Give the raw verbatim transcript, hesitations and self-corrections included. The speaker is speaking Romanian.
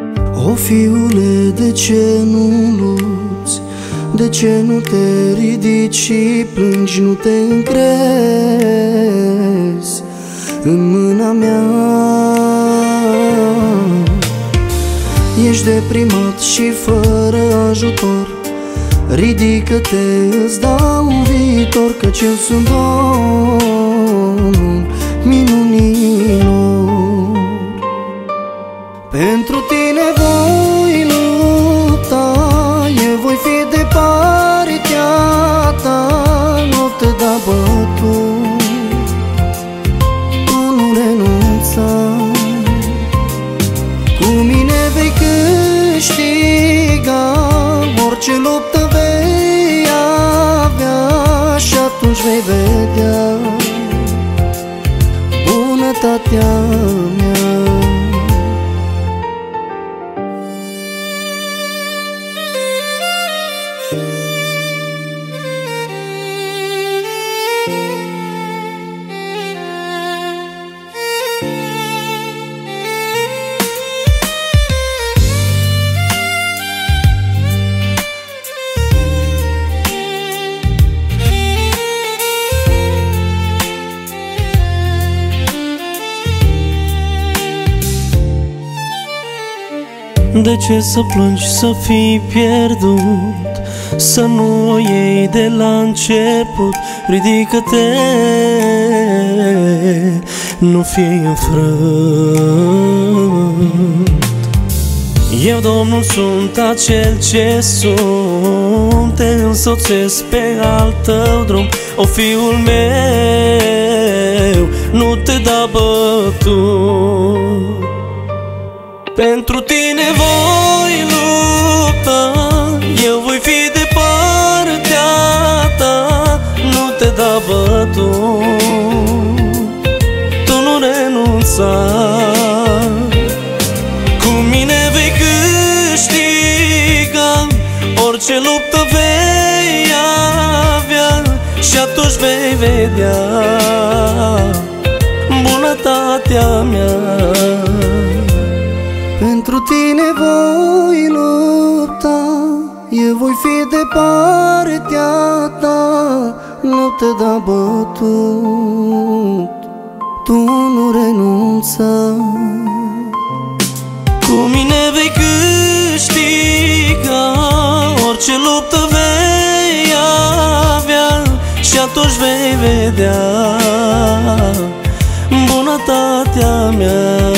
O fiule, de ce nu lupți? De ce nu te ridici și plângi, nu te încrezi în mâna mea? Ești deprimat și fără ajutor, ridică-te, îți dau un viitor, căci eu sunt Domnul minunilor. Pentru tine voi lupta, eu voi fi de partea ta, nu te da bătut, tu nu renunța. Cu mine vei câștiga, orice luptă vei avea, și atunci vei vedea bunătatea mea. De ce să plângi, să fii pierdut, să nu o iei de la început? Ridică-te, nu fi înfrânt. Eu, Domnul, sunt acel ce sunt, te însoțesc pe al tău drum. O, fiul meu, nu te da bătut. Pentru tine voi lupta, eu voi fi de partea ta, nu te da bătut, tu nu renunța. Cu mine vei câștiga, orice luptă vei avea, și atunci vei vedea bunătatea mea. Pentru tine voi lupta, eu voi fi de partea ta, nu te da bătut, tu nu renunța. Cu mine vei câștiga, orice luptă vei avea, și atunci vei vedea bunătatea mea.